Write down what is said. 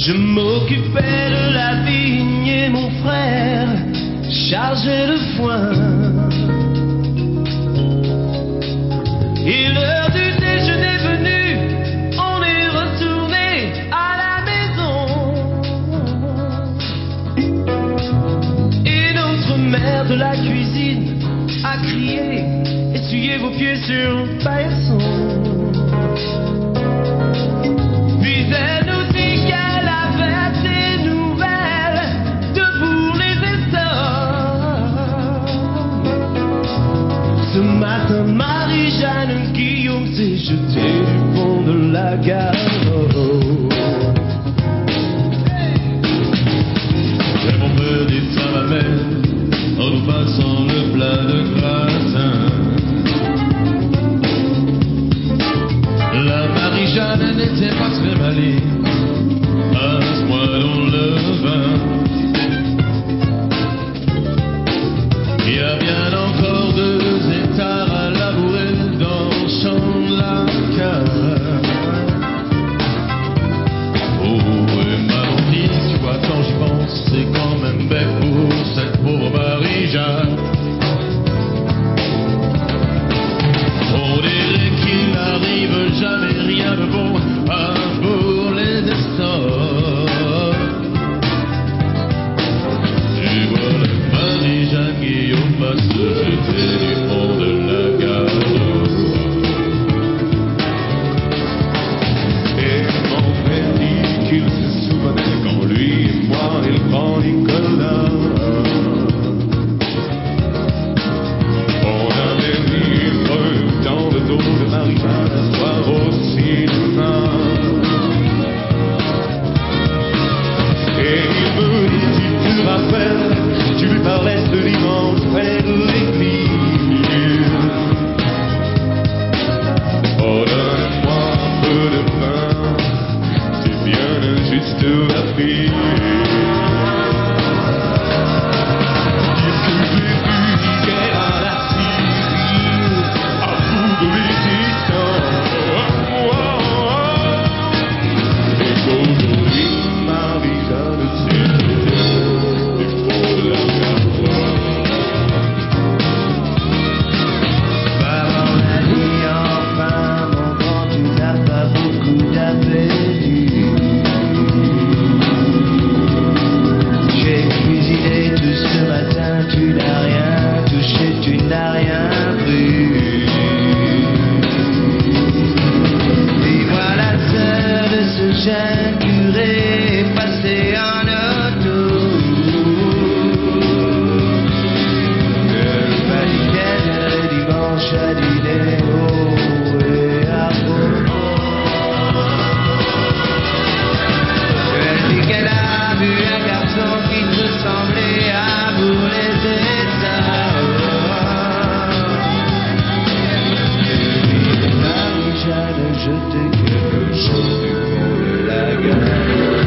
Je m'occupais de la vigne et mon frère chargeait le foin. Et l'heure du déjeuner venue, on est retourné à la maison. Et notre mère de la cuisine a crié: essuyez vos pieds sur le paillasson. Puis elle nous dit qu'elle avait des nouvelles de Bourg-les-Essarts. Ce matin, Marie-Jeanne Guillaume s'est jetée du pont de la gare. Et mon père dit à ma mère en nous passant le plat de gratin: la Marie-Jeanne n'était pas très maligne à ce point dans le vin. Il y a bien encore 2 hectares à labourer dans le champ de la cave. Oh, et maman dit, tu vois, quand j'y pense, c'est quand même bête pour cette pauvre Marie-Jeanne. On dirait qu'il n'arrive jamais rien de bon à Bourg-les-Essarts. Et voilà Marie-Jeanne Guillaume va se jeter du pont de la gare. Et mon père dit qu'il se souvenait quand lui et moi et le grand Nicolas, on avait vivre dans le dos de Marie-Jeanne un soir au cinéma. Et il me dit, si tu te rappelles, tu lui parlais ce dimanche près de l'église. Oh, donne-moi un peu de pain, c'est bien injuste la vie. Dire que j'ai vu une guerre à la Syrie, à bout de résistance. Et qu'aujourd'hui, Marie-Jeanne s'est jetée du pont de la gare. Maman a dit enfin, mon grand, tu n'as pas beaucoup d'appétit. J'ai cuisiné tout ce matin, tu n'as rien touché, tu n'as rien pris. Et voilà la sœur de ce jeune curé passé en auto. Elle m'a dit qu'elle le dimanche à dîner haut et à propos. Elle dit qu'elle a vu un garçon qui ressemblait à Bourg-les-Essarts. Marie-Jeanne, je t'ai quelque chose du pont de la gare.